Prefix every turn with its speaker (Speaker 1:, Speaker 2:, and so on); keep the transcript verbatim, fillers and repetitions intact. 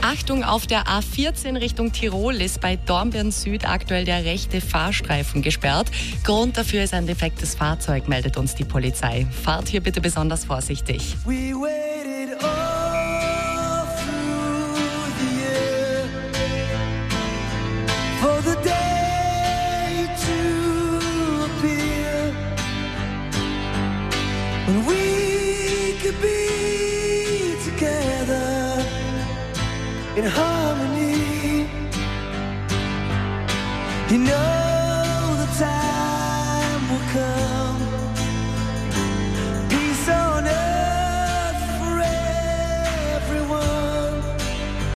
Speaker 1: Achtung, auf der A vierzehn Richtung Tirol ist bei Dornbirn Süd aktuell der rechte Fahrstreifen gesperrt. Grund dafür ist ein defektes Fahrzeug, meldet uns die Polizei. Fahrt hier bitte besonders vorsichtig.
Speaker 2: We waited all through the year for the day to appear when we could be together in harmony. You know